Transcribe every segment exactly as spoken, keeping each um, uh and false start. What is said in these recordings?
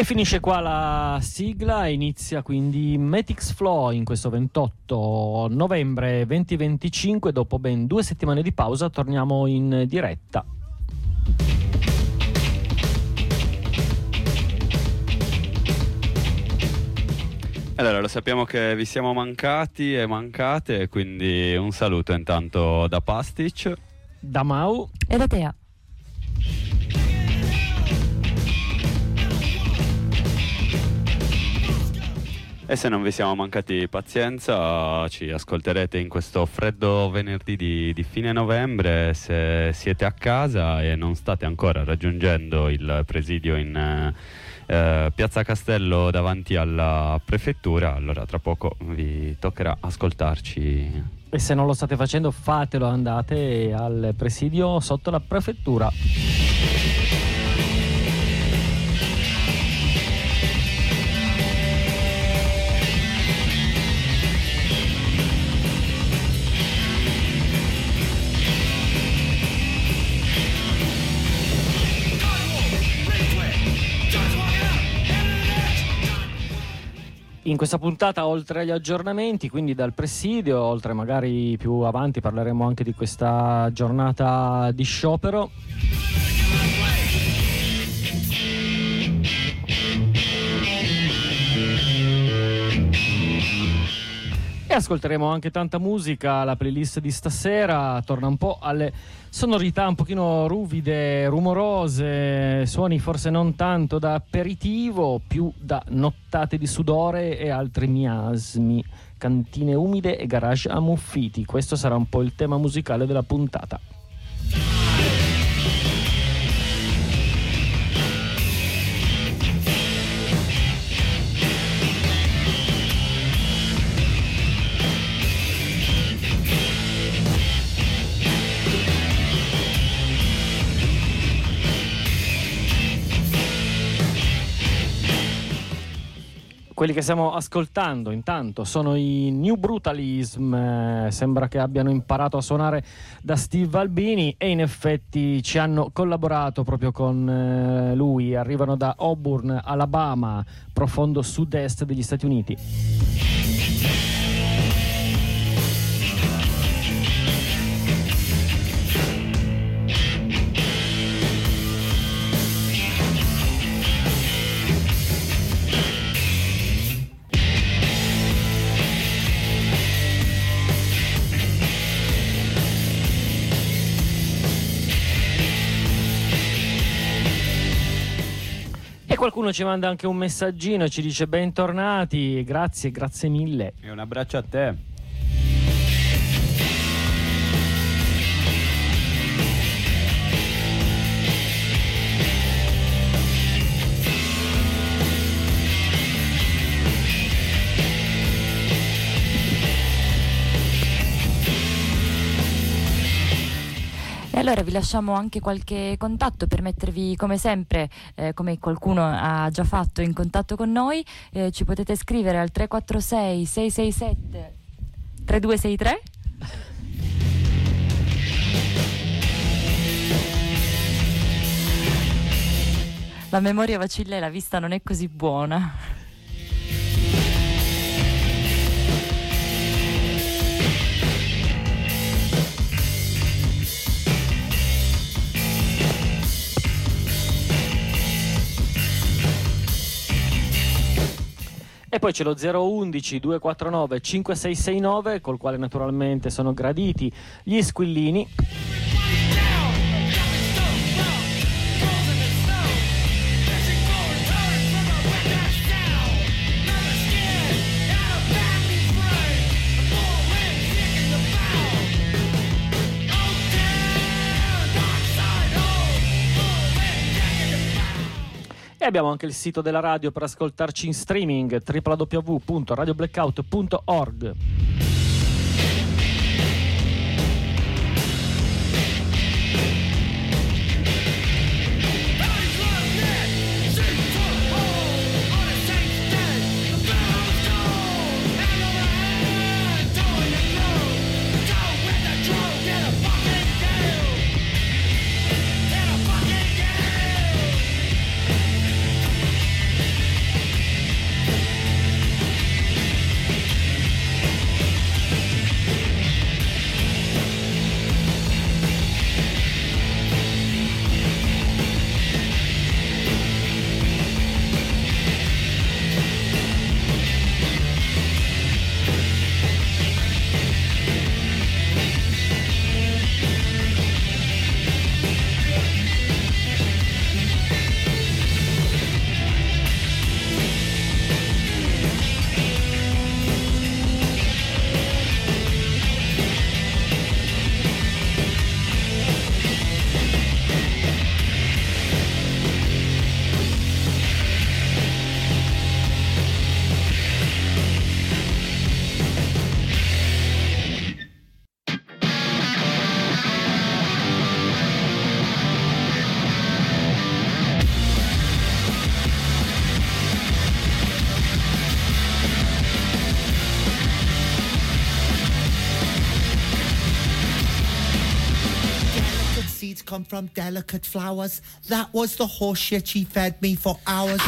finisce qua la sigla e inizia quindi Matix Flow in questo ventotto novembre duemilaventicinque. Dopo ben due settimane di pausa torniamo in diretta. Allora, lo sappiamo che vi siamo mancati e mancate, quindi un saluto intanto da Pastic, da Mau e da Tea. E se non vi siamo mancati, pazienza, ci ascolterete in questo freddo venerdì di, di fine novembre. Se siete a casa e non state ancora raggiungendo il presidio in eh, Piazza Castello davanti alla prefettura, allora tra poco vi toccherà ascoltarci. E se non lo state facendo, fatelo, andate al presidio sotto la prefettura. In questa puntata, oltre agli aggiornamenti, quindi dal presidio, oltre magari più avanti parleremo anche di questa giornata di sciopero. E ascolteremo anche tanta musica. La playlist di stasera torna un po' alle sonorità un pochino ruvide, rumorose, suoni forse non tanto da aperitivo, più da nottate di sudore e altri miasmi, cantine umide e garage ammuffiti. Questo sarà un po' il tema musicale della puntata. Quelli che stiamo ascoltando intanto sono i New Brutalism, eh, sembra che abbiano imparato a suonare da Steve Albini e in effetti ci hanno collaborato proprio con eh, lui. Arrivano da Auburn, Alabama, profondo sud-est degli Stati Uniti. Qualcuno ci manda anche un messaggino e ci dice bentornati, grazie, grazie mille. E un abbraccio a te. E allora vi lasciamo anche qualche contatto per mettervi, come sempre, eh, come qualcuno ha già fatto, in contatto con noi. Eh, ci potete scrivere al tre quattro sei sei sei sette tre due sei tre. La memoria vacilla e la vista non è così buona. E poi c'è lo zero undici due quattro nove cinque sei sei nove, col quale naturalmente sono graditi gli squillini. E abbiamo anche il sito della radio per ascoltarci in streaming, w w w punto radio blackout punto org. come from delicate flowers. That was the horse shit she fed me for hours.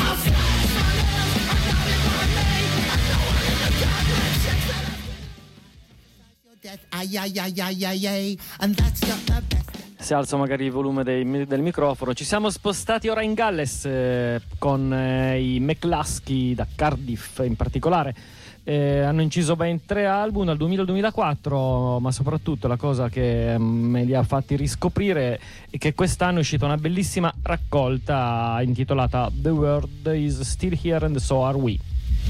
Si alza magari il volume dei, del microfono. Ci siamo spostati ora in Galles eh, con eh, i McLusky da Cardiff in particolare. Eh, hanno inciso ben tre album dal duemila al duemilaquattro, ma soprattutto la cosa che me li ha fatti riscoprire è che quest'anno è uscita una bellissima raccolta intitolata The World is Still Here and So Are We.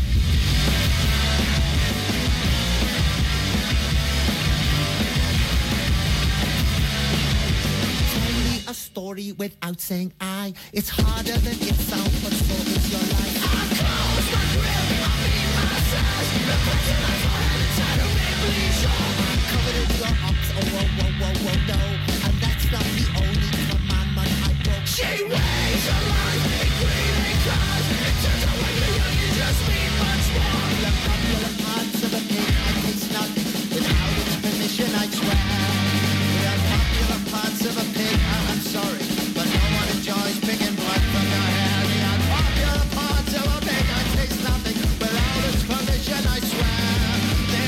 A story without saying I. It's harder than it sounds, but so is your life. I close my grip, I beat myself. The question I forehead inside a big shop. I'm covered in your ox, oh whoa, whoa, whoa, whoa, no. And that's not the only commandment I broke. She weighs her life in grieving cars. It turns out when you're young, you just mean much more. The popular parts of a pig, I taste nothing. Without its permission, I swear. The unpopular parts of a pig, I'm sorry, but no one enjoys picking blood from your hair. The unpopular parts of a pig, I taste nothing without its permission, I swear.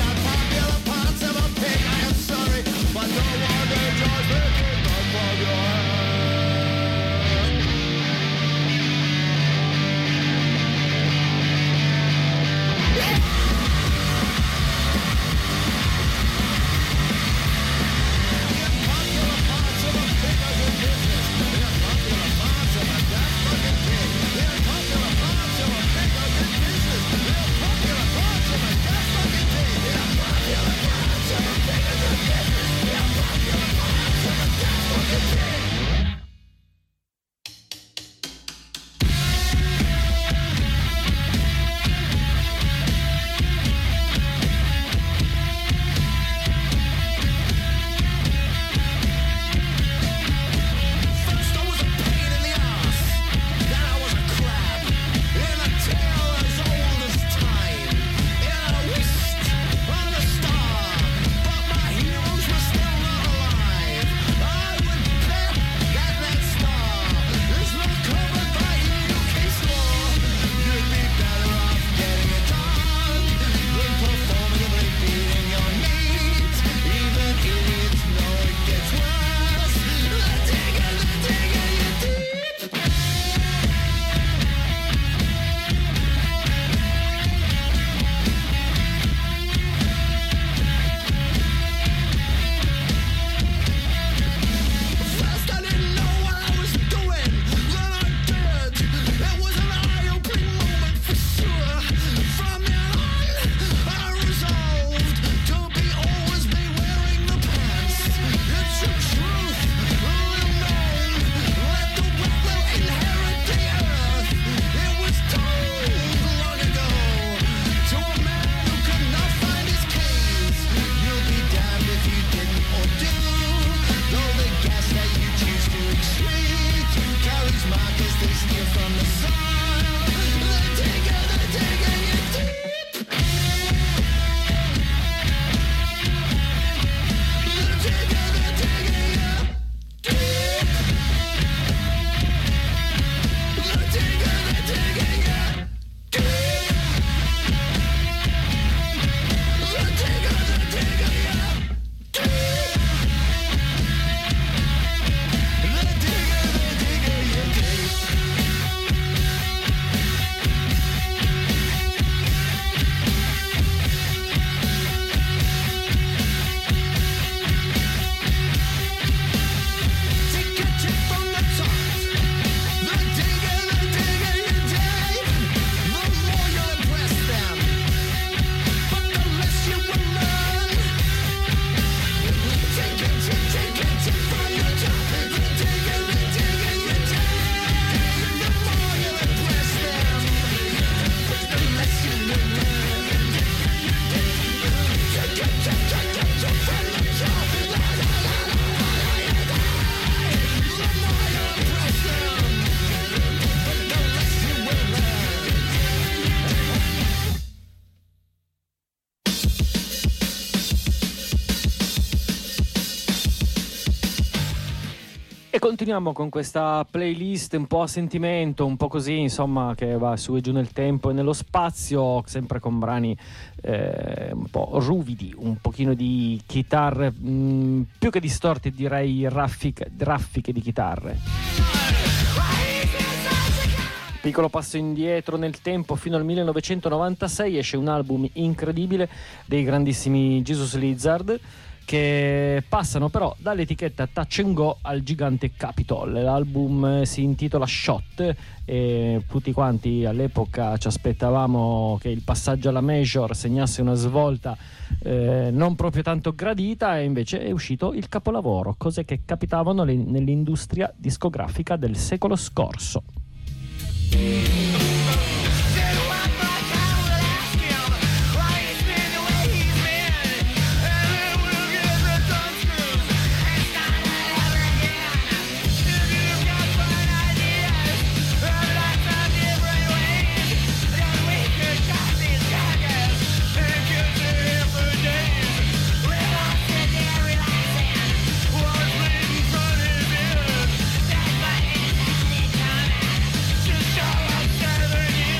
E continuiamo con questa playlist un po' a sentimento, un po' così, insomma, che va su e giù nel tempo e nello spazio, sempre con brani eh, un po' ruvidi, un pochino di chitarre, mh, più che distorte direi raffiche, raffiche di chitarre. Piccolo passo indietro nel tempo, fino al millenovecentonovantasei esce un album incredibile dei grandissimi Jesus Lizard, che passano però dall'etichetta Touch and Go al gigante Capitol. L'album si intitola Shot e tutti quanti all'epoca ci aspettavamo che il passaggio alla major segnasse una svolta eh, non proprio tanto gradita, e invece è uscito il capolavoro, cose che capitavano le- nell'industria discografica del secolo scorso. Just show up seven years.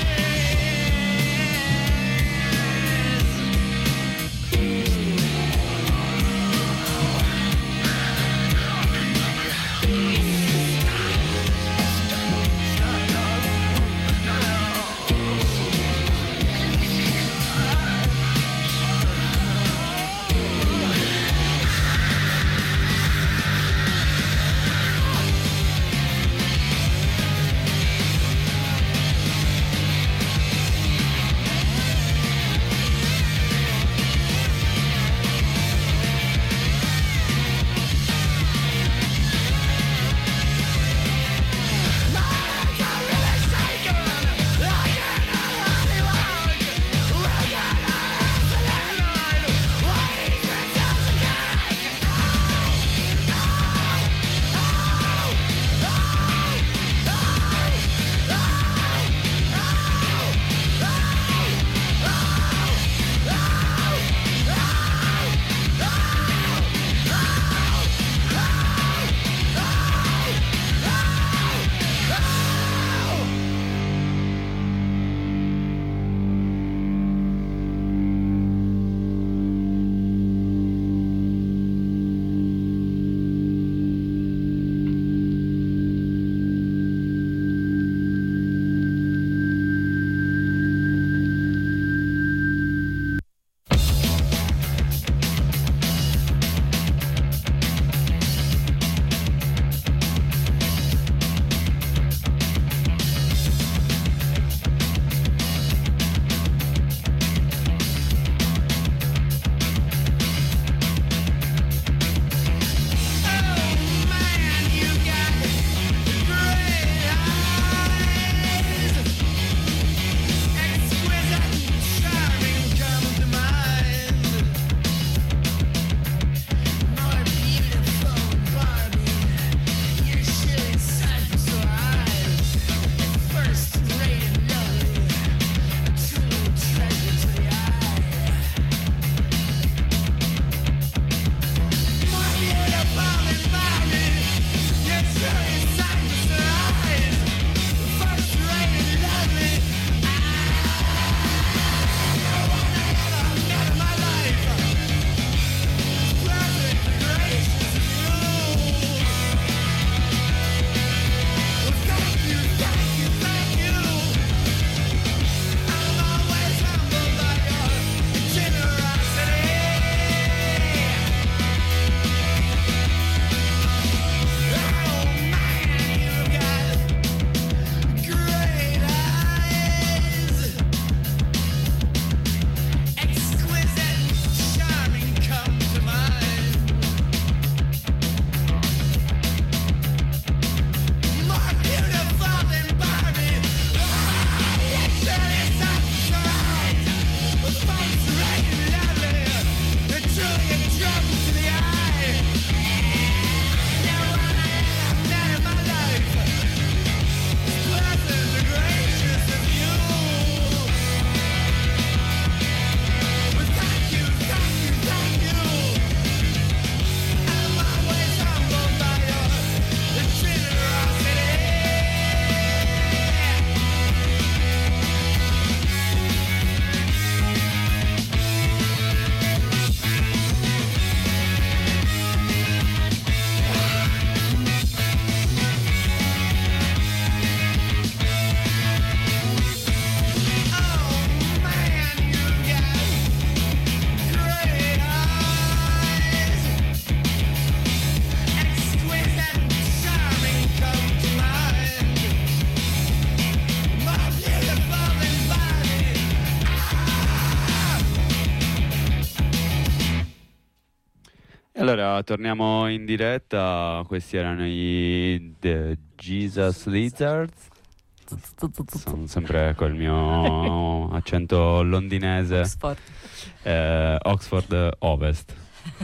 Allora, torniamo in diretta. Questi erano i The Jesus Lizards. Sono sempre col mio accento londinese. Oxford. Eh, Oxford Ovest.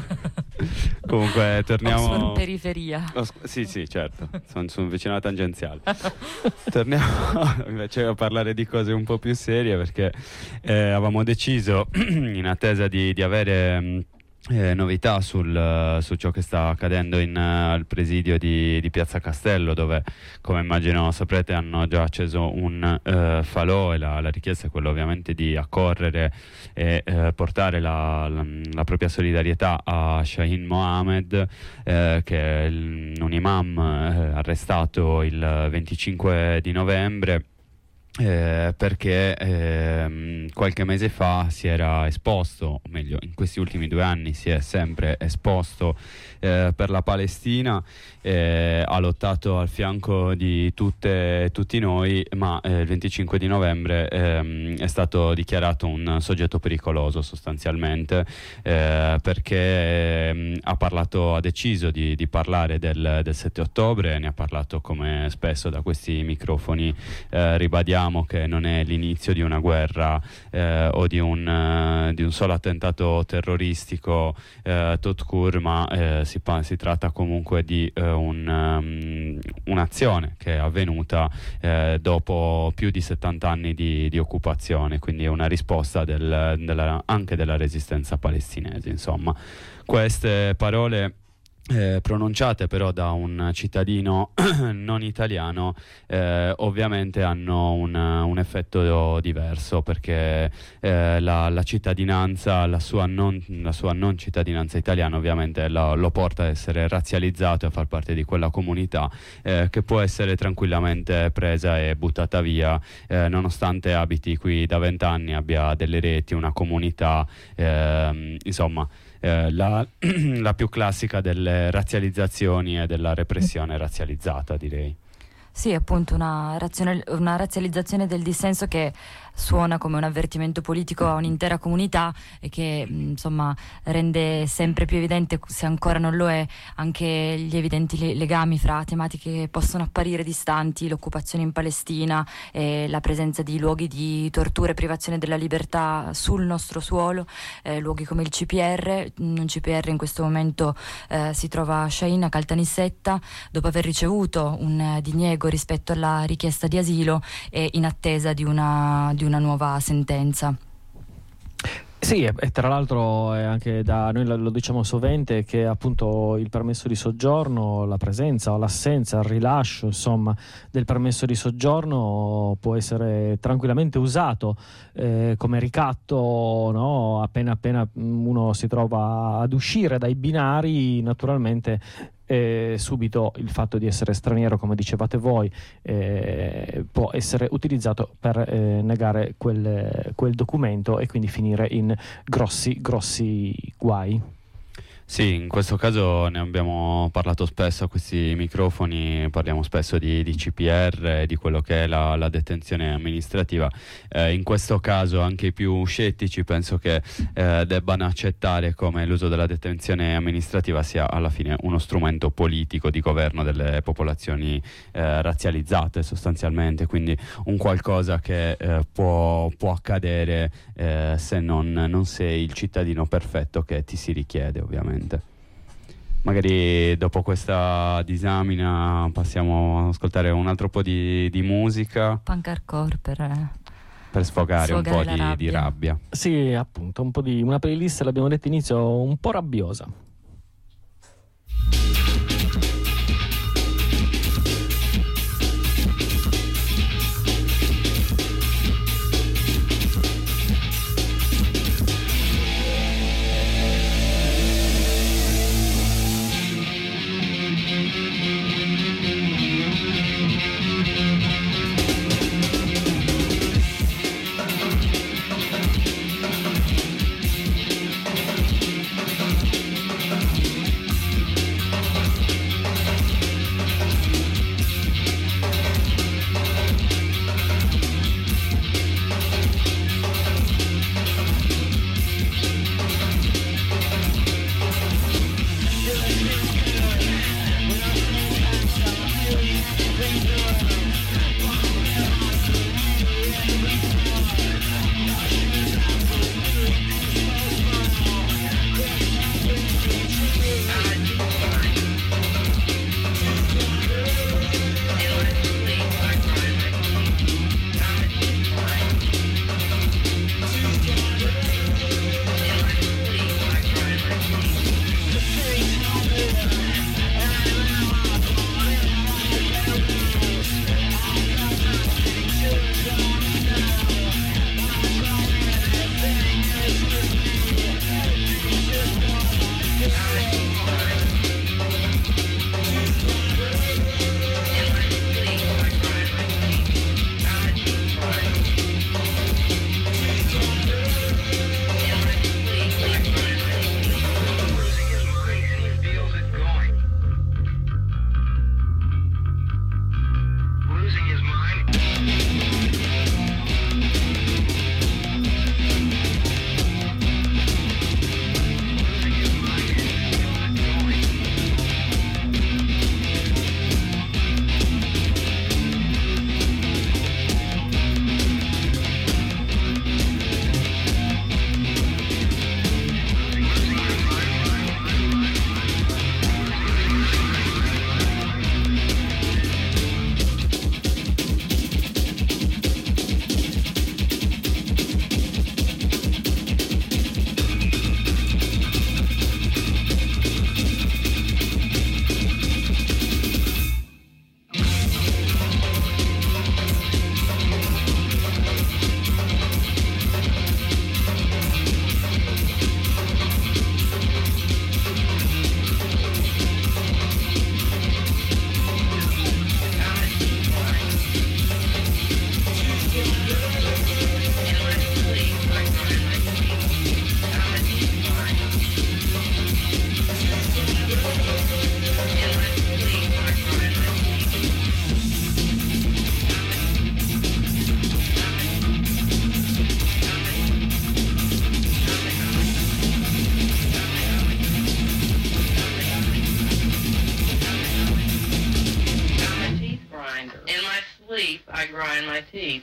Comunque torniamo. Oxford periferia. Os- sì, sì, certo. Sono, sono vicino alla tangenziale. Torniamo invece a parlare di cose un po' più serie, perché eh, avevamo deciso, in attesa di, di avere mh, Eh, novità sul, uh, su ciò che sta accadendo in, uh, al presidio di, di Piazza Castello, dove, come immagino saprete, hanno già acceso un uh, falò, e la, la richiesta è quella ovviamente di accorrere e uh, portare la, la, la propria solidarietà a Shaheen Mohammed, eh, che è il, un imam eh, arrestato il venticinque di novembre. Eh, perché ehm, qualche mese fa si era esposto, o meglio in questi ultimi due anni si è sempre esposto eh, per la Palestina, eh, ha lottato al fianco di tutte, tutti noi, ma eh, il venticinque di novembre ehm, è stato dichiarato un soggetto pericoloso sostanzialmente, eh, perché ehm, ha parlato, ha deciso di, di parlare del, del sette ottobre, ne ha parlato come spesso da questi microfoni, eh, ribadiamo che non è l'inizio di una guerra eh, o di un, uh, di un solo attentato terroristico eh, tot cur, ma eh, si, pa- si tratta comunque di uh, un, um, un'azione che è avvenuta eh, dopo più di settanta anni di, di occupazione, quindi è una risposta del, della, anche della resistenza palestinese. Insomma, queste parole Eh, pronunciate però da un cittadino non italiano eh, ovviamente hanno un, un effetto diverso, perché eh, la, la cittadinanza, la sua, non, la sua non cittadinanza italiana ovviamente lo, lo porta a essere razzializzato e a far parte di quella comunità eh, che può essere tranquillamente presa e buttata via, eh, nonostante abiti qui da vent'anni, abbia delle reti, una comunità, eh, insomma Eh, la, la più classica delle razzializzazioni e della repressione razzializzata, direi. Sì, appunto una, razional- una razzializzazione del dissenso che suona come un avvertimento politico a un'intera comunità e che insomma rende sempre più evidente, se ancora non lo è, anche gli evidenti le- legami fra tematiche che possono apparire distanti, l'occupazione in Palestina e la presenza di luoghi di tortura e privazione della libertà sul nostro suolo, eh, luoghi come il C P R. Un C P R in questo momento eh, si trova a Shaheen, a Caltanissetta, dopo aver ricevuto un eh, diniego rispetto alla richiesta di asilo e in attesa di una, di una nuova sentenza. Sì, e, e tra l'altro è anche da noi lo, lo diciamo sovente che appunto il permesso di soggiorno, la presenza o l'assenza, il rilascio insomma del permesso di soggiorno può essere tranquillamente usato eh, come ricatto, no? Appena appena uno si trova ad uscire dai binari, naturalmente Eh, subito il fatto di essere straniero, come dicevate voi, eh, può essere utilizzato per eh, negare quel, quel documento e quindi finire in grossi grossi guai. Sì, in questo caso ne abbiamo parlato spesso a questi microfoni, parliamo spesso di, di C P R, di quello che è la, la detenzione amministrativa. Eh, in questo caso anche i più scettici penso che eh, debbano accettare come l'uso della detenzione amministrativa sia alla fine uno strumento politico di governo delle popolazioni eh, razzializzate sostanzialmente, quindi un qualcosa che eh, può, può accadere eh, se non, non sei il cittadino perfetto che ti si richiede, ovviamente. Magari dopo questa disamina passiamo ad ascoltare un altro po' di, di musica, Punk hardcore per, per sfogare, sfogare un po' la di, rabbia. di rabbia. Sì, appunto, un po' di una playlist, l'abbiamo detto inizio, un po' rabbiosa. sleep, I grind my teeth.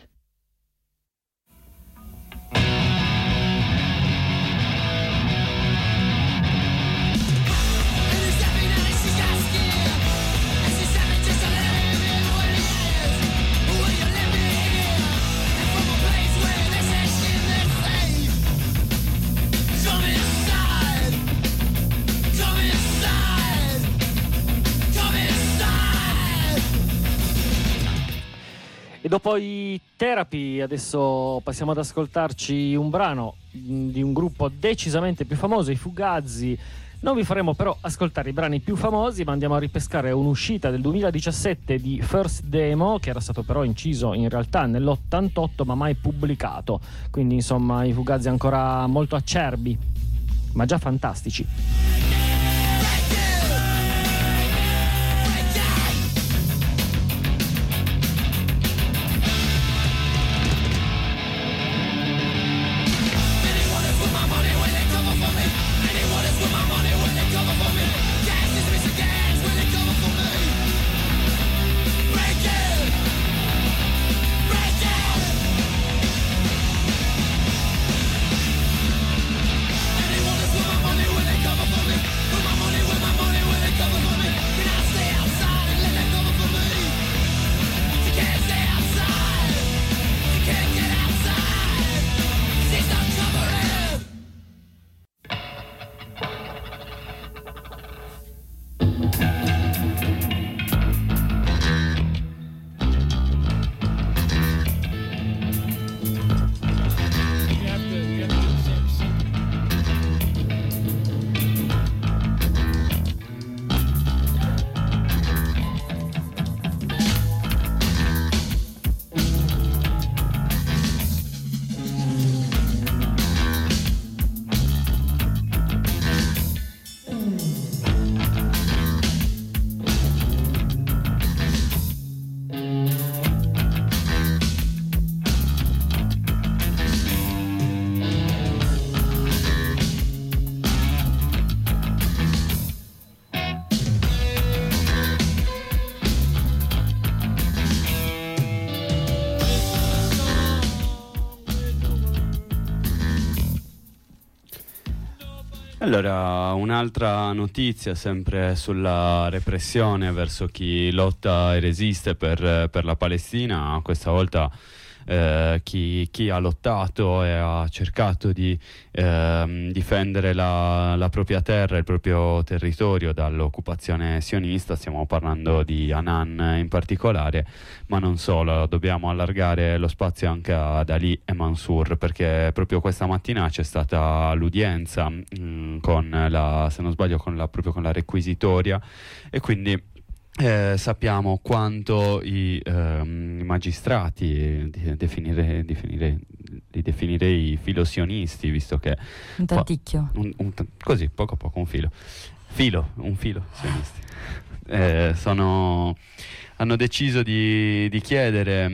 E dopo i Therapy adesso passiamo ad ascoltarci un brano di un gruppo decisamente più famoso, i Fugazi. Non vi faremo però ascoltare i brani più famosi, ma andiamo a ripescare un'uscita del duemiladiciassette di First Demo, che era stato però inciso in realtà nell'ottantotto ma mai pubblicato. Quindi insomma i Fugazi ancora molto acerbi, ma già fantastici. Allora, un'altra notizia sempre sulla repressione verso chi lotta e resiste per, per la Palestina, questa volta eh, chi, chi ha lottato e ha cercato di eh, difendere la, la propria terra, il proprio territorio dall'occupazione sionista. Stiamo parlando di Hanan in particolare, ma non solo, dobbiamo allargare lo spazio anche ad Ali e Mansour, perché proprio questa mattina c'è stata l'udienza mh, con la, se non sbaglio, con la, proprio con la requisitoria, e quindi Eh, sappiamo quanto i, ehm, i magistrati di definire, definire, di definire i filosionisti, visto che un tanticchio un, un, così poco a poco un filo filo un filo sionisti eh, sono hanno deciso di, di chiedere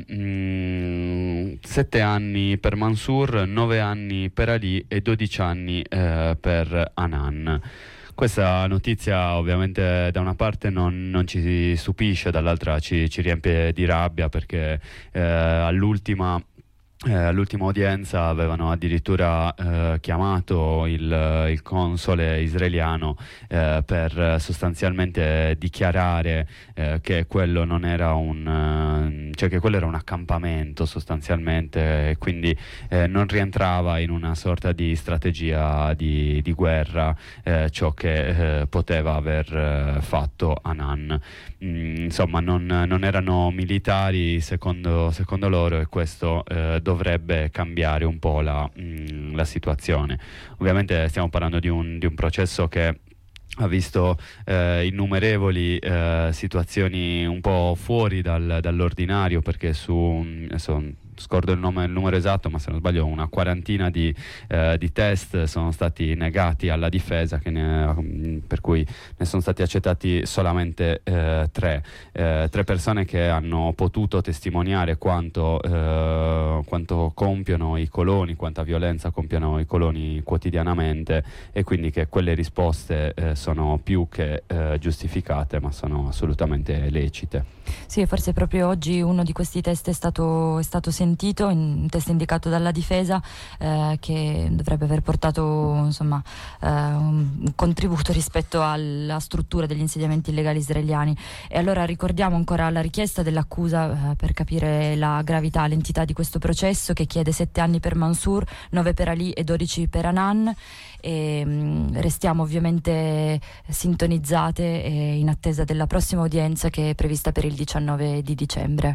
mh, sette anni per Mansour, nove anni per Ali e dodici anni eh, per Hanan. Questa notizia ovviamente da una parte non, non ci stupisce, dall'altra ci, ci riempie di rabbia, perché eh, all'ultima Eh, all'ultima udienza avevano addirittura eh, chiamato il, il console israeliano eh, per sostanzialmente dichiarare eh, che quello non era un eh, cioè che quello era un accampamento sostanzialmente, e quindi eh, non rientrava in una sorta di strategia di, di guerra eh, ciò che eh, poteva aver eh, fatto Hanan. Mm, insomma non, non erano militari secondo, secondo loro, e questo eh, dovrebbe cambiare un po' la, mh, la situazione. Ovviamente stiamo parlando di un, di un processo che ha visto eh, innumerevoli eh, situazioni un po' fuori dal, dall'ordinario, perché su, son, scordo il nome, il numero esatto, ma se non sbaglio una quarantina di, eh, di test sono stati negati alla difesa, che ne, per cui ne sono stati accettati solamente eh, tre. Eh, tre persone che hanno potuto testimoniare quanto, eh, quanto compiono i coloni, quanta violenza compiono i coloni quotidianamente, e quindi che quelle risposte eh, sono più che eh, giustificate, ma sono assolutamente lecite. Sì, forse proprio oggi uno di questi test è stato, è stato sentito, un test indicato dalla difesa, eh, che dovrebbe aver portato insomma eh, un contributo rispetto alla struttura degli insediamenti illegali israeliani. E allora ricordiamo ancora la richiesta dell'accusa eh, per capire la gravità, l'entità di questo processo, che chiede sette anni per Mansour, nove per Ali e dodici per Hanan. E mh, restiamo ovviamente sintonizzate e in attesa della prossima udienza, che è prevista per il diciannove di dicembre.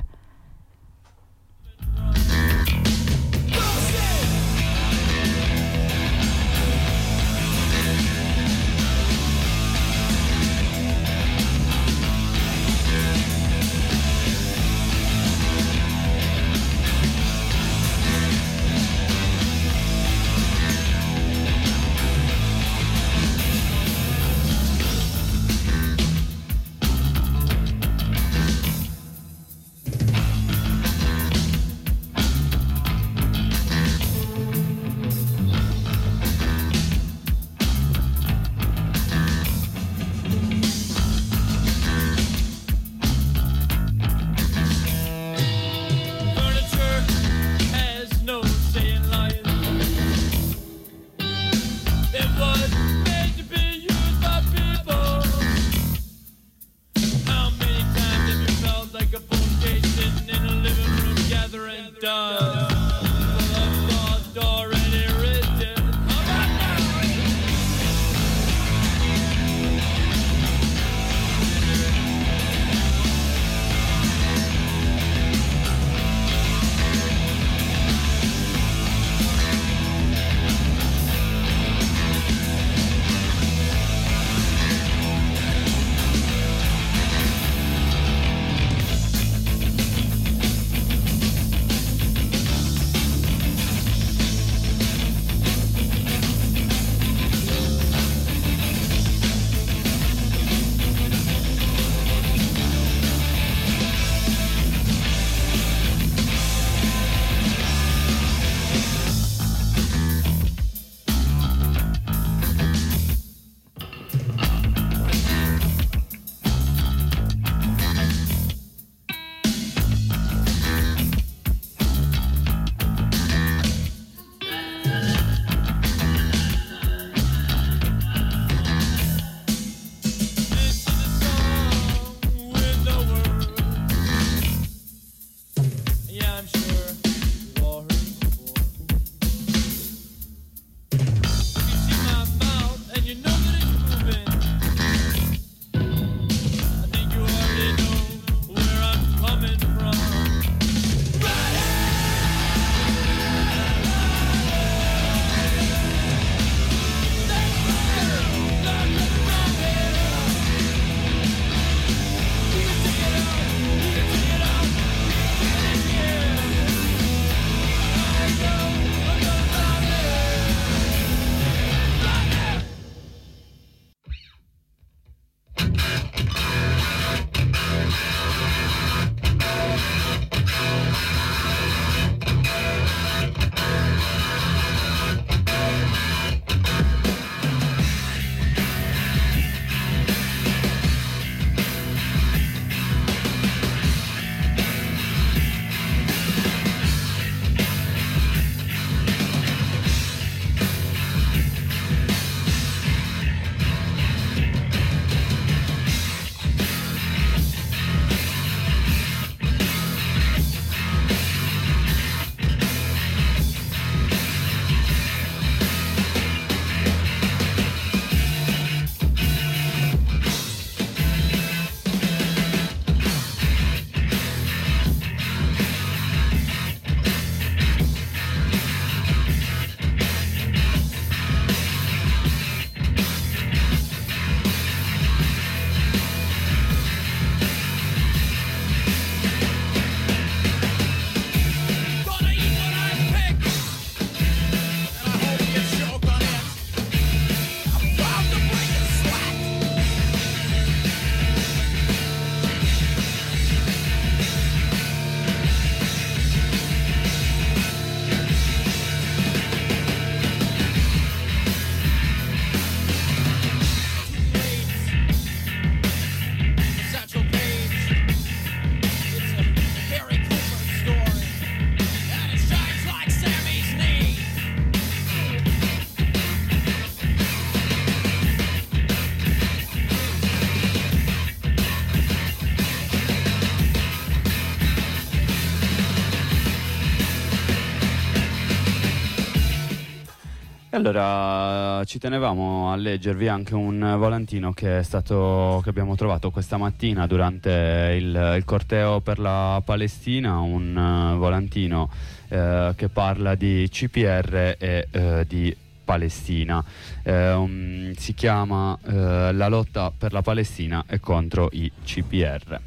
Allora, ci tenevamo a leggervi anche un volantino che è stato che abbiamo trovato questa mattina durante il, il corteo per la Palestina, un uh, volantino uh, che parla di C P R e uh, di Palestina. Eh, um, si chiama uh, La lotta per la Palestina e contro i C P R.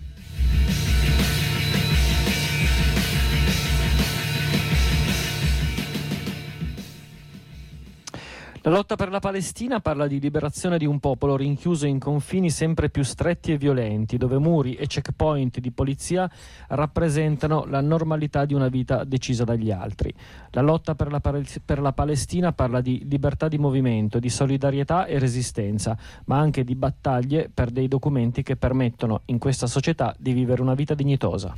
La lotta per la Palestina parla di liberazione di un popolo rinchiuso in confini sempre più stretti e violenti, dove muri e checkpoint di polizia rappresentano la normalità di una vita decisa dagli altri. La lotta per la, per la Palestina parla di libertà di movimento, di solidarietà e resistenza, ma anche di battaglie per dei documenti che permettono in questa società di vivere una vita dignitosa.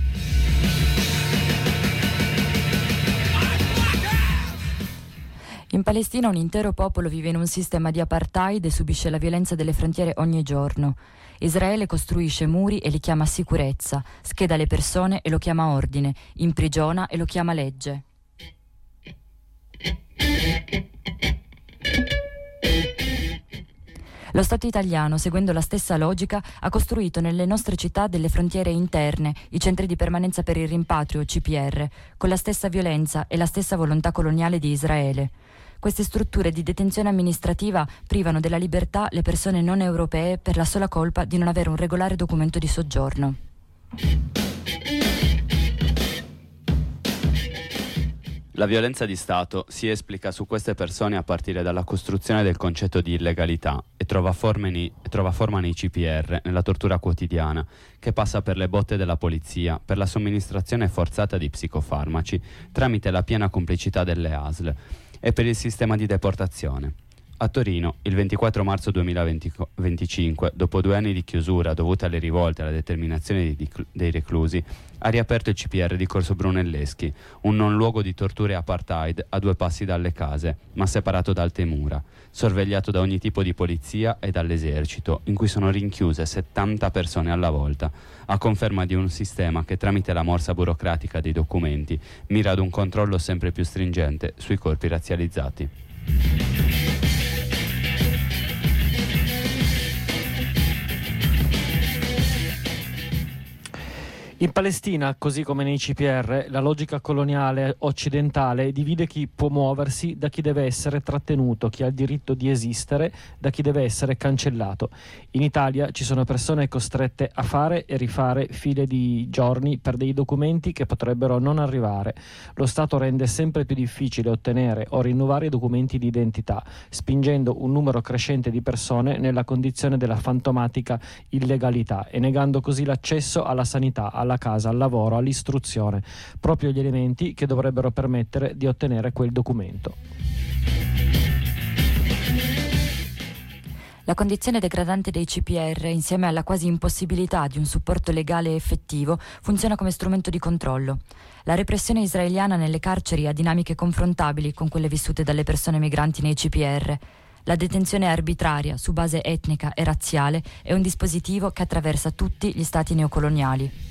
In Palestina un intero popolo vive in un sistema di apartheid e subisce la violenza delle frontiere ogni giorno. Israele costruisce muri e li chiama sicurezza, scheda le persone e lo chiama ordine, imprigiona e lo chiama legge. Lo Stato italiano, seguendo la stessa logica, ha costruito nelle nostre città delle frontiere interne, i centri di permanenza per il rimpatrio, C P R, con la stessa violenza e la stessa volontà coloniale di Israele. Queste strutture di detenzione amministrativa privano della libertà le persone non europee per la sola colpa di non avere un regolare documento di soggiorno. La violenza di Stato si esplica su queste persone a partire dalla costruzione del concetto di illegalità e trova, forme, trova forma nei C P R, nella tortura quotidiana, che passa per le botte della polizia, per la somministrazione forzata di psicofarmaci, tramite la piena complicità delle A S L, e per il sistema di deportazione. A Torino, il ventiquattro marzo duemilaventicinque, dopo due anni di chiusura dovute alle rivolte e alla determinazione dei, dei reclusi, ha riaperto il C P R di Corso Brunelleschi, un non luogo di torture e apartheid a due passi dalle case, ma separato da alte mura, sorvegliato da ogni tipo di polizia e dall'esercito, in cui sono rinchiuse settanta persone alla volta, a conferma di un sistema che tramite la morsa burocratica dei documenti mira ad un controllo sempre più stringente sui corpi razzializzati. In Palestina, così come nei C P R, la logica coloniale occidentale divide chi può muoversi da chi deve essere trattenuto, chi ha il diritto di esistere da chi deve essere cancellato. In Italia ci sono persone costrette a fare e rifare file di giorni per dei documenti che potrebbero non arrivare. Lo Stato rende sempre più difficile ottenere o rinnovare i documenti di identità, spingendo un numero crescente di persone nella condizione della fantomatica illegalità e negando così l'accesso alla sanità, alla casa, al lavoro, all'istruzione, proprio gli elementi che dovrebbero permettere di ottenere quel documento. La condizione degradante dei C P R, insieme alla quasi impossibilità di un supporto legale effettivo, funziona come strumento di controllo. La repressione israeliana nelle carceri ha dinamiche confrontabili con quelle vissute dalle persone migranti nei C P R. La detenzione arbitraria su base etnica e razziale è un dispositivo che attraversa tutti gli stati neocoloniali.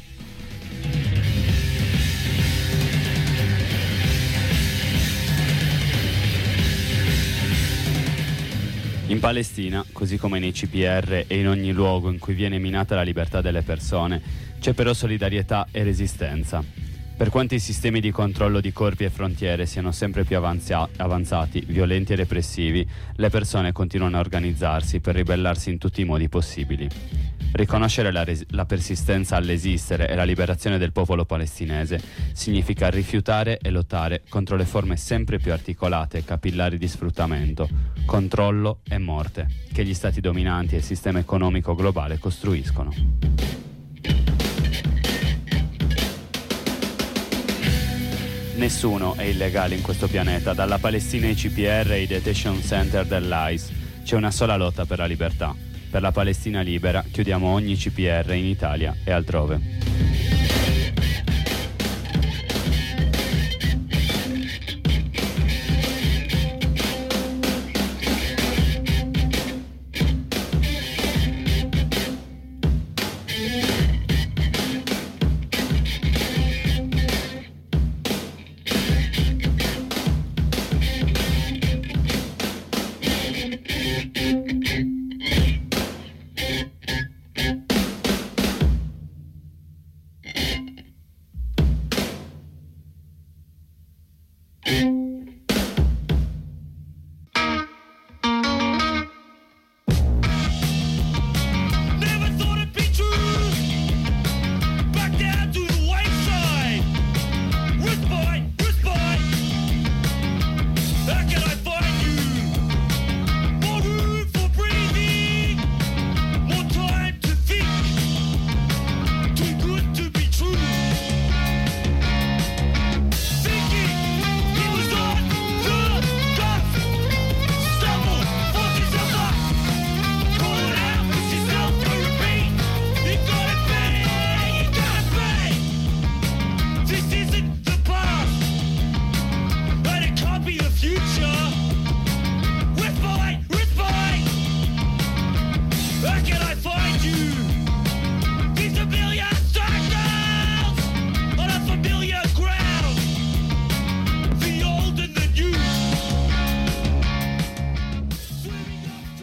In Palestina, così come nei C P R e in ogni luogo in cui viene minata la libertà delle persone, c'è però solidarietà e resistenza. Per quanto i sistemi di controllo di corpi e frontiere siano sempre più avanzia- avanzati, violenti e repressivi, le persone continuano a organizzarsi per ribellarsi in tutti i modi possibili. Riconoscere la, res- la persistenza all'esistere e la liberazione del popolo palestinese significa rifiutare e lottare contro le forme sempre più articolate e capillari di sfruttamento, controllo e morte che gli stati dominanti e il sistema economico globale costruiscono. Nessuno è illegale in questo pianeta, dalla Palestina ai C P R e ai detention center dell'A I S. C'è una sola lotta per la libertà. Per la Palestina libera chiudiamo ogni C P R in Italia e altrove.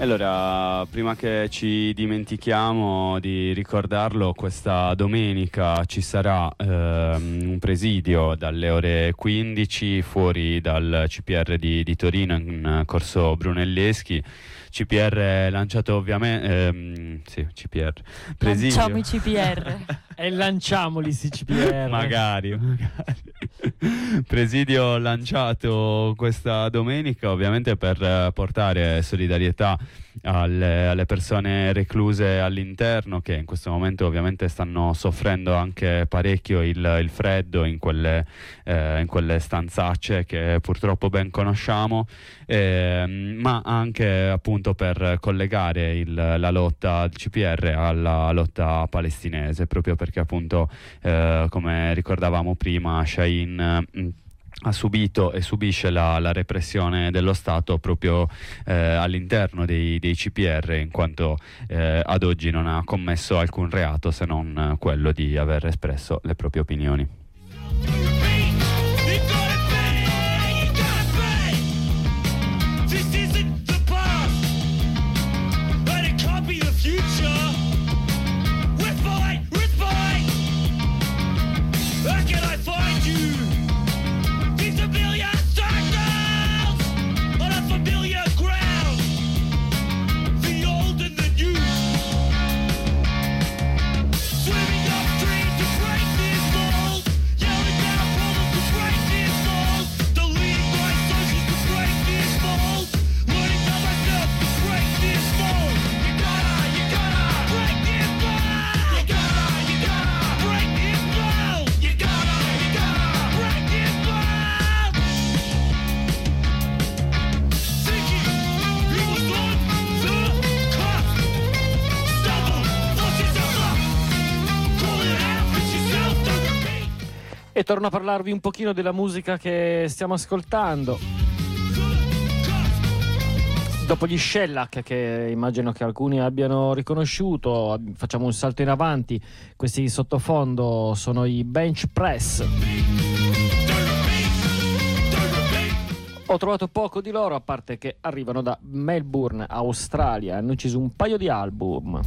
Allora, prima che ci dimentichiamo di ricordarlo, questa domenica ci sarà ehm, un presidio dalle ore quindici fuori dal C P R di, di Torino, in corso Brunelleschi. C P R lanciato ovviamente ehm, sì, C P R presidio. Lanciamo i C P R. E lanciamoli sti C P R. magari, magari. Presidio lanciato questa domenica ovviamente per portare solidarietà alle, alle persone recluse all'interno, che in questo momento ovviamente stanno soffrendo anche parecchio il, il freddo in quelle, eh, in quelle stanzacce che purtroppo ben conosciamo, eh, ma anche appunto per collegare il, la lotta del C P R alla lotta palestinese, proprio perché appunto eh, come ricordavamo prima, Shaheen mh, ha subito e subisce la, la repressione dello Stato proprio eh, all'interno dei, dei C P R, in quanto eh, ad oggi non ha commesso alcun reato se non quello di aver espresso le proprie opinioni. E torno a parlarvi un pochino della musica che stiamo ascoltando. Dopo gli Shellac, che immagino che alcuni abbiano riconosciuto, facciamo un salto in avanti. Questi in sottofondo sono i Bench Press. Ho trovato poco di loro, a parte che arrivano da Melbourne, Australia. Hanno inciso un paio di album.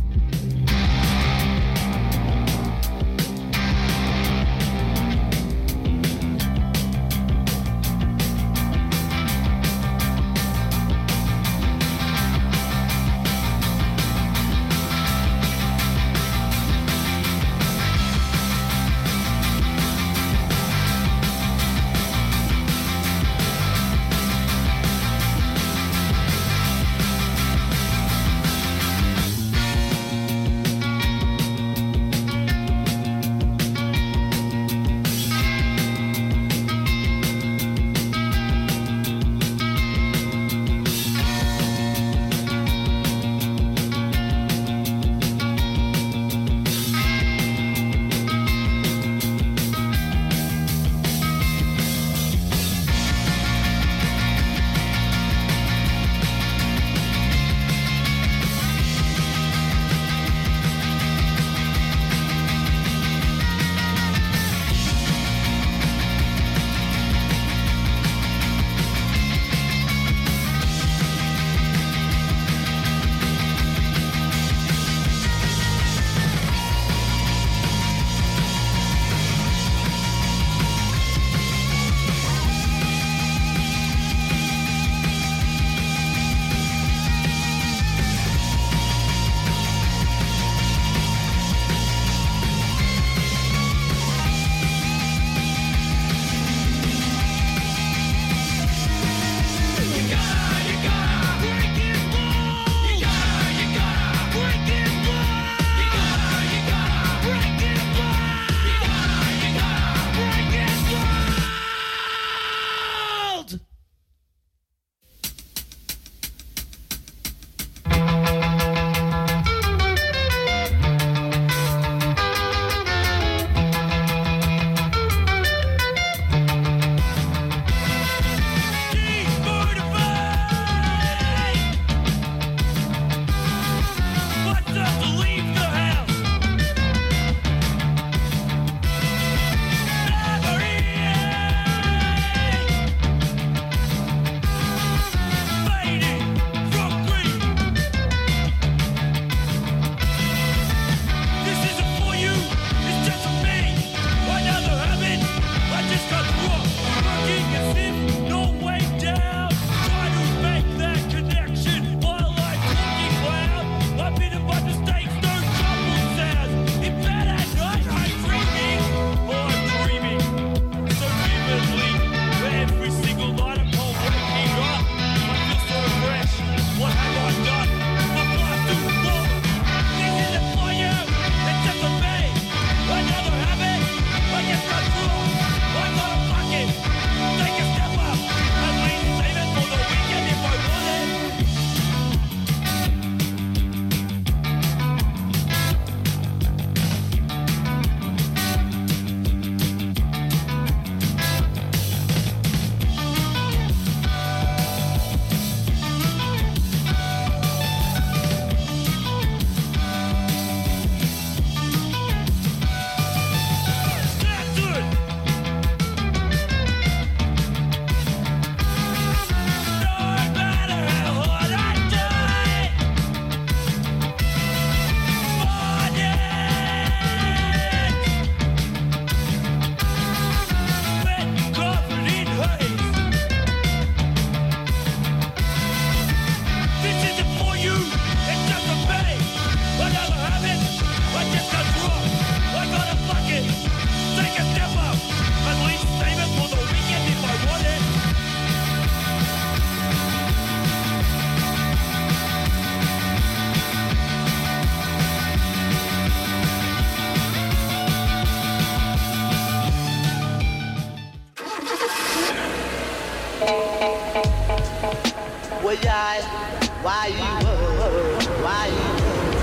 Why you, why you,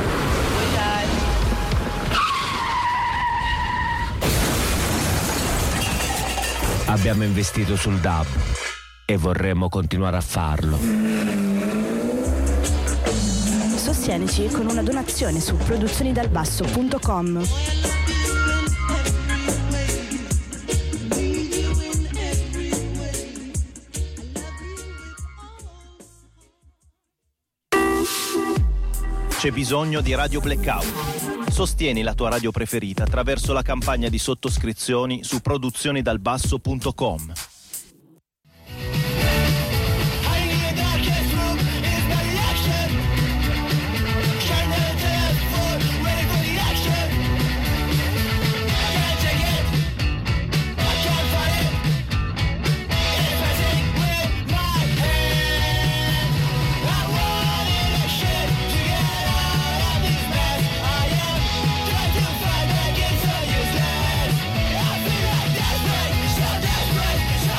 Abbiamo investito sul dub e vorremmo continuare a farlo. Sostienici con una donazione su produzionidalbasso punto com. C'è bisogno di Radio Blackout. Sostieni la tua radio preferita attraverso la campagna di sottoscrizioni su produzionidalbasso punto com. Desperate, so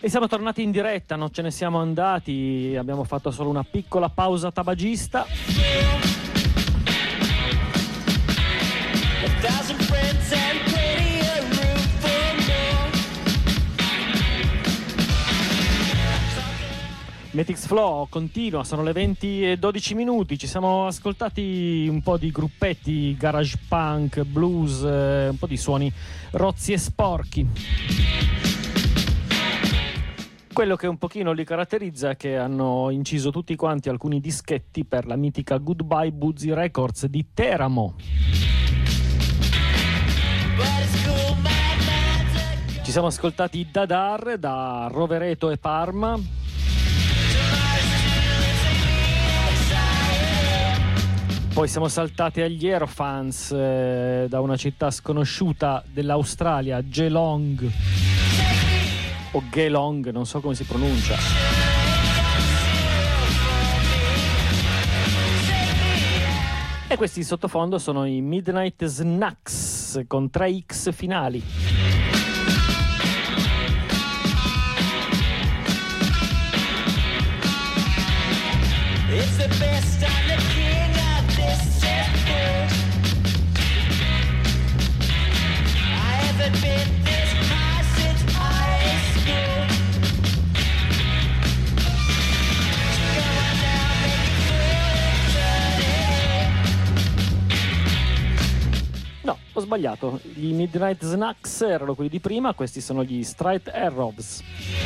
E siamo tornati in diretta, non ce ne siamo andati, abbiamo fatto solo una piccola pausa tabagista. Metix Flow continua, sono le venti e dodici minuti, ci siamo ascoltati un po' di gruppetti, garage punk, blues, eh, un po' di suoni rozzi e sporchi. Quello che un pochino li caratterizza è che hanno inciso tutti quanti alcuni dischetti per la mitica Goodbye Boozy Records di Teramo. Ci siamo ascoltati Dadar da Rovereto e Parma. Poi siamo saltati agli Aerofans eh, da una città sconosciuta dell'Australia, Geelong o Geelong, non so come si pronuncia. E questi in sottofondo sono i Midnight Snacks con tre X finali. It's the best I'm the king of this temple. I haven't been this high since high school. Come on now, make it good. No, ho sbagliato. I Midnight Snacks erano quelli di prima, questi sono gli Straight Arrows.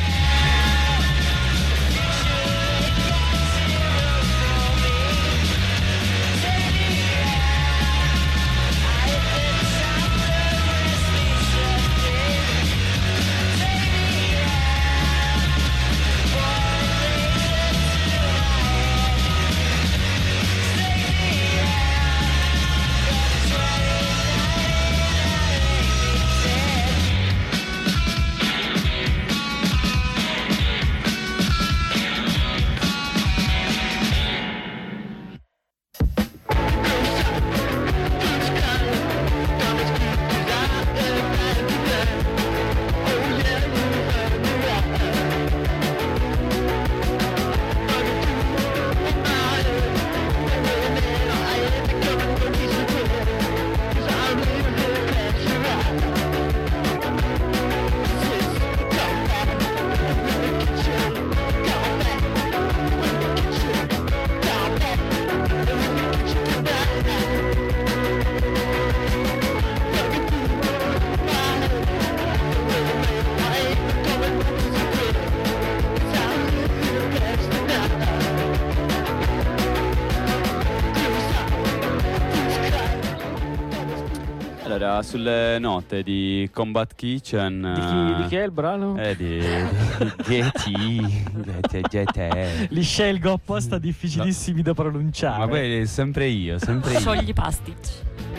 Allora, sulle note di Combat Kitchen. Di chi, di chi è il brano? Eh, di, di G T. Li scelgo apposta difficilissimi da pronunciare. Ma poi sempre io, sempre io. Sciogli pasticci.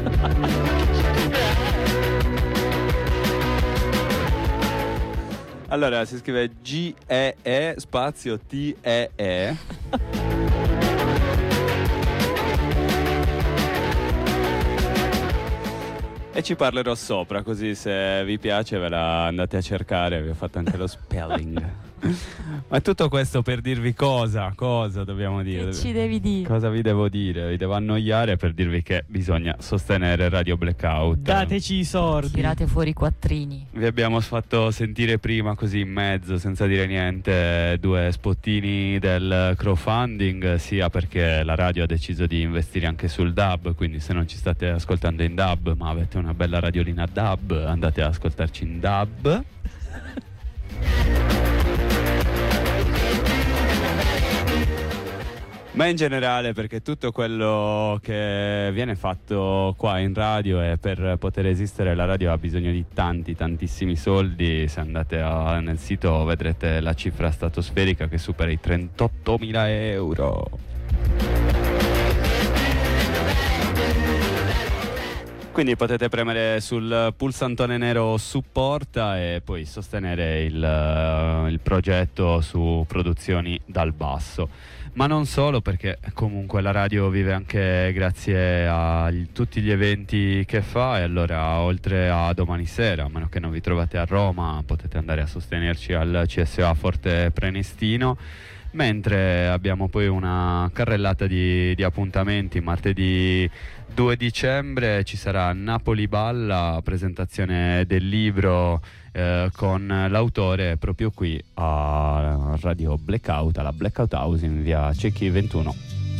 Allora, si scrive G E E spazio T E E. E ci parlerò sopra, così se vi piace ve la andate a cercare, vi ho fatto anche lo spelling. Ma tutto questo per dirvi cosa, cosa dobbiamo dire? Che ci devi dire? Cosa vi devo dire? Vi devo annoiare per dirvi che bisogna sostenere Radio Blackout. Dateci i sordi. Tirate fuori i quattrini. Vi abbiamo fatto sentire prima, così in mezzo, senza dire niente, due spottini del crowdfunding, sia perché la radio ha deciso di investire anche sul D A B, quindi se non ci state ascoltando in D A B ma avete una bella radiolina D A B, andate ad ascoltarci in D A B. Ma in generale perché tutto quello che viene fatto qua in radio, e per poter esistere la radio ha bisogno di tanti tantissimi soldi. Se andate a, nel sito vedrete la cifra stratosferica che supera i trentottomila euro. Quindi potete premere sul pulsantone nero supporta e poi sostenere il, uh, il progetto su Produzioni dal Basso. Ma non solo, perché comunque la radio vive anche grazie a gli, tutti gli eventi che fa, e allora oltre a domani sera, a meno che non vi trovate a Roma, potete andare a sostenerci al C S A Forte Prenestino. Mentre abbiamo poi una carrellata di, di appuntamenti. Martedì due dicembre ci sarà Napoli Balla, presentazione del libro eh, con l'autore proprio qui a Radio Blackout, alla Blackout House in via Cecchi ventuno.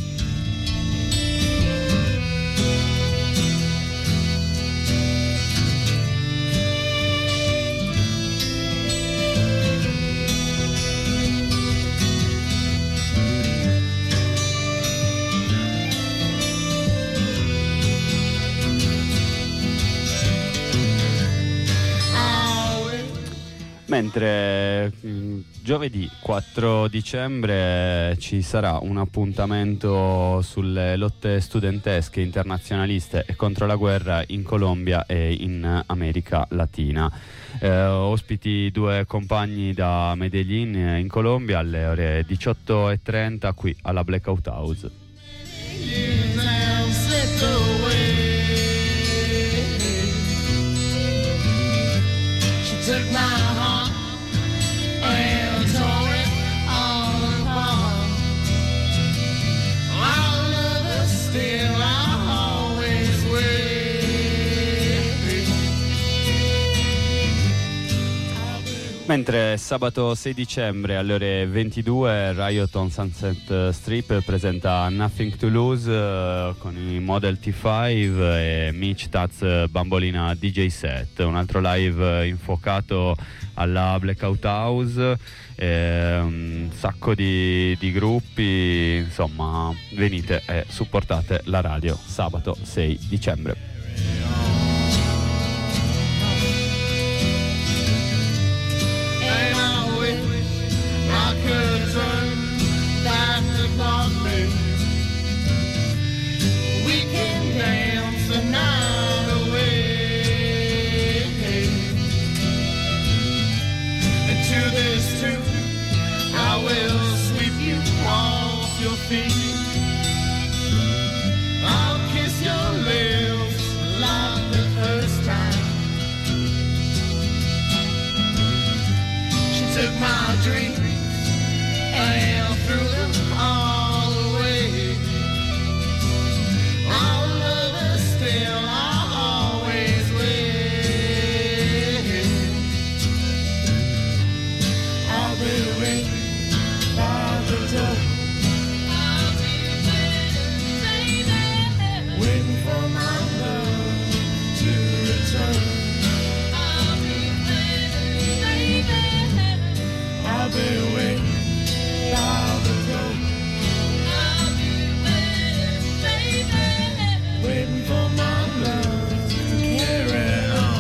Mentre mh, giovedì quattro dicembre ci sarà un appuntamento sulle lotte studentesche internazionaliste e contro la guerra in Colombia e in America Latina. Eh, ospiti due compagni da Medellin in Colombia alle ore diciotto e trenta qui alla Blackout House. Mentre sabato sei dicembre alle ore ventidue Riot on Sunset Strip presenta Nothing to Lose uh, con i Model T cinque e Mitch Taz Bambolina D J set, un altro live infuocato alla Blackout House, e un sacco di, di gruppi, insomma venite e supportate la radio sabato sei dicembre. Took my dreams and threw them all away. I'll love her still, I'll always wait. I'll be waiting by the door. I'll be waiting, baby, waiting for my love to return. I'll be waiting by the door. I'll be waiting, baby, waiting for my love to carry on.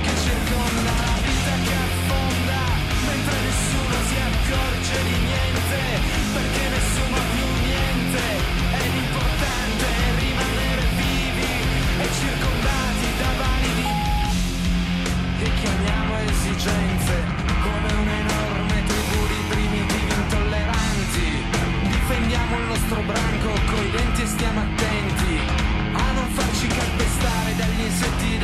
Accorge di niente.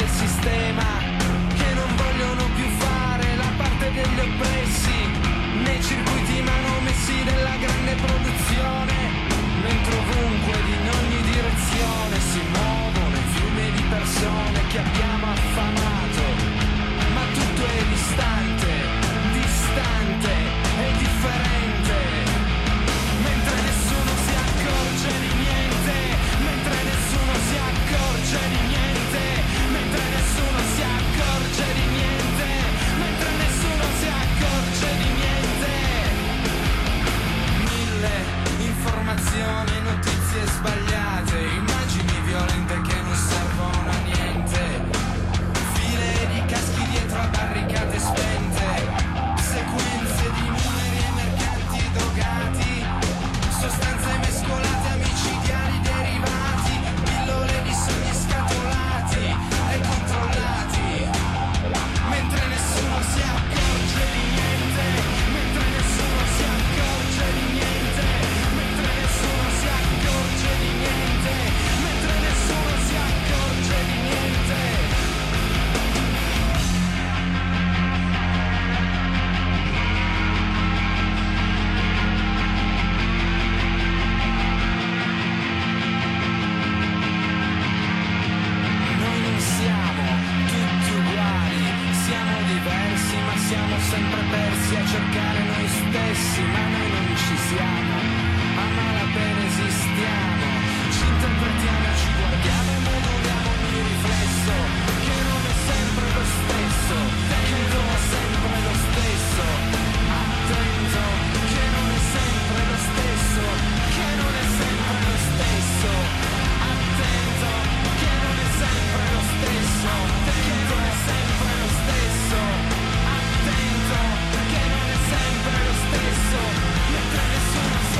del sistema, che non vogliono più fare la parte degli oppressi, nei circuiti manomessi della grande produzione, mentre ovunque ed in ogni direzione si muovono i fiumi di persone che abbiamo affamato, ma tutto è distante, distante e differente, mentre nessuno si accorge di niente, mentre nessuno si accorge di niente, mentre nessuno si accorge di niente, mentre nessuno si accorge di niente. Mille informazioni, notizie sbagliate, immagini violente che non servono a niente, file di caschi dietro a barricate spente, sequenze di numeri e mercanti drogati, sostanze mescolate a micidiali derivati, pillole di sogni scatolati e controllati, mentre nessuno si accorge di niente, mentre nessuno si accorge di niente, mentre nessuno si accorge di niente, mentre nessuno si accorge di niente. Noi non siamo tutti uguali, siamo diversi ma siamo sempre persi a cercare noi stessi, ma noi non ci siamo, a malapena esistiamo, ci interpretiamo, ci guardiamo e moduliamo ogni riflesso, che non è sempre lo stesso, che non è sempre lo stesso, attento, che non è sempre lo stesso, che non è sempre lo stesso, attento, che non è sempre lo stesso, che non è sempre lo stesso, attento, che non è sempre lo stesso, mentre nessuno si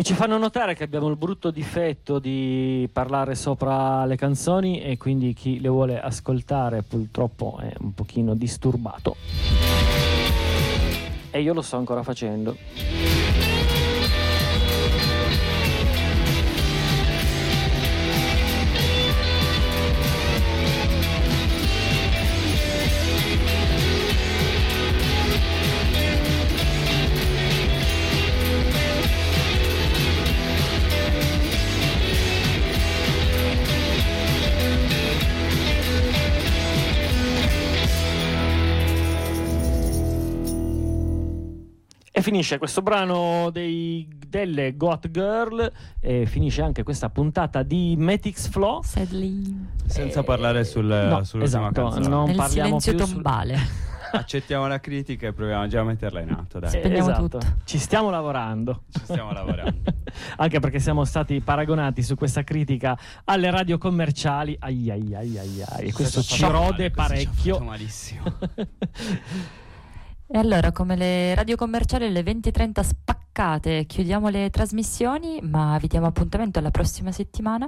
ci fanno notare che abbiamo il brutto difetto di parlare sopra le canzoni e quindi chi le vuole ascoltare purtroppo è un pochino disturbato. E io lo sto ancora facendo. E finisce questo brano dei, delle Goat Girl e finisce anche questa puntata di Matix Flow. Sadly. Senza parlare sul, no, sull'ultima esatto, canzone. non Nel parliamo silenzio più tombale. Sul... Accettiamo la critica e proviamo già a metterla in atto, dai. Spendiamo esatto. tutto. Ci stiamo lavorando. Ci stiamo lavorando. Anche perché siamo stati paragonati su questa critica alle radio commerciali. Ai ai ai ai ai. E questo ci Ci ha fatto rode male, questo parecchio. ci ha fatto malissimo. E allora, come le radio commerciali alle venti e trenta spaccate, chiudiamo le trasmissioni, ma vi diamo appuntamento alla prossima settimana.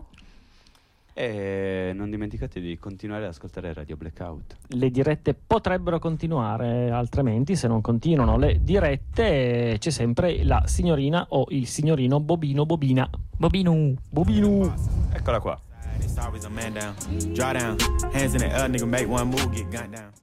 E non dimenticate di continuare ad ascoltare Radio Blackout. Le dirette potrebbero continuare, altrimenti se non continuano le dirette c'è sempre la signorina o il signorino Bobino Bobina. Bobino. Bobino. Eccola qua. It's always a man down. Draw down. Hands in the air, nigga, make one move, get gunned down.